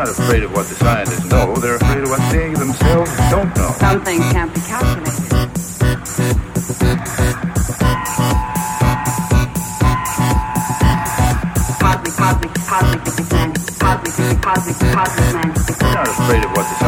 not afraid of what the scientists know. They're afraid of what they themselves don't know. Some things can't be calculated. Cosmic man. They're not afraid of what the